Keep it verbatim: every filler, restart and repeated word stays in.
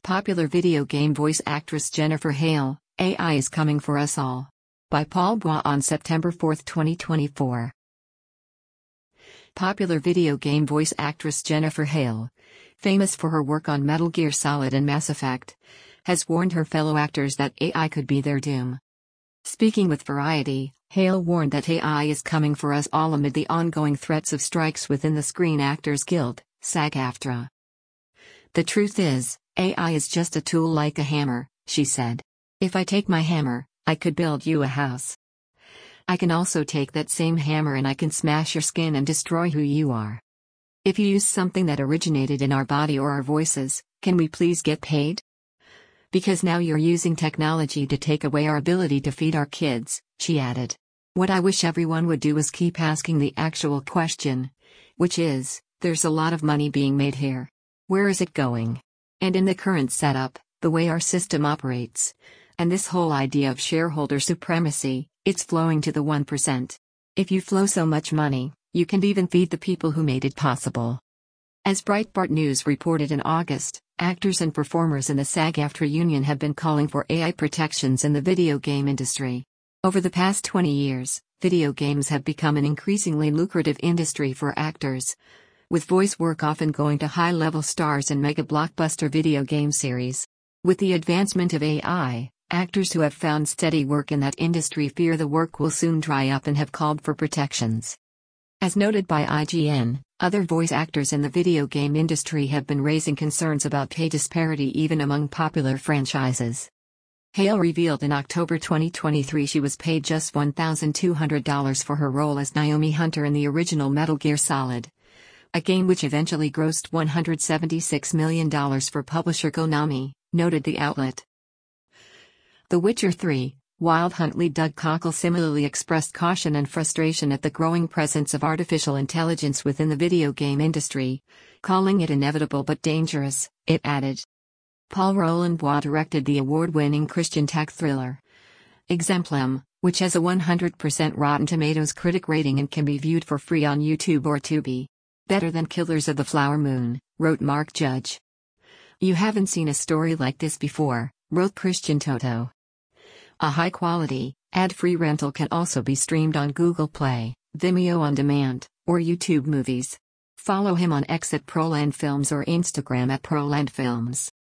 Popular video game voice actress Jennifer Hale, A I is coming for us all. By Paul Bois on September fourth, twenty twenty-four. Popular video game voice actress Jennifer Hale, famous for her work on Metal Gear Solid and Mass Effect, has warned her fellow actors that A I could be their doom. Speaking with Variety, Hale warned that A I is coming for us all amid the ongoing threats of strikes within the Screen Actors Guild, SAG-AFTRA. The truth is, A I is just a tool like a hammer, she said. If I take my hammer, I could build you a house. I can also take that same hammer and I can smash your skin and destroy who you are. If you use something that originated in our body or our voices, can we please get paid? Because now you're using technology to take away our ability to feed our kids, she added. What I wish everyone would do is keep asking the actual question, which is, there's a lot of money being made here. Where is it going? And in the current setup, the way our system operates, and this whole idea of shareholder supremacy, it's flowing to the one percent. If you flow so much money, you can even feed the people who made it possible. As Breitbart News reported in August, actors and performers in the SAG-AFTRA union have been calling for A I protections in the video game industry. Over the past twenty years, video games have become an increasingly lucrative industry for actors, with voice work often going to high-level stars in mega-blockbuster video game series. With the advancement of A I, actors who have found steady work in that industry fear the work will soon dry up and have called for protections. As noted by I G N, other voice actors in the video game industry have been raising concerns about pay disparity even among popular franchises. Hale revealed in October twenty twenty-three she was paid just one thousand two hundred dollars for her role as Naomi Hunter in the original Metal Gear Solid, a game which eventually grossed one hundred seventy-six million dollars for publisher Konami, noted the outlet. The Witcher three, Wild Hunt lead Doug Cockle similarly expressed caution and frustration at the growing presence of artificial intelligence within the video game industry, calling it inevitable but dangerous, it added. Paul Roland Bois directed the award-winning Christian tech thriller Exemplum, which has a one hundred percent Rotten Tomatoes critic rating and can be viewed for free on YouTube or Tubi. Better than Killers of the Flower Moon, wrote Mark Judge. You haven't seen a story like this before, wrote Christian Toto. A high-quality, ad-free rental can also be streamed on Google Play, Vimeo On Demand, or YouTube Movies. Follow him on X at Proland Films or Instagram at Proland Films.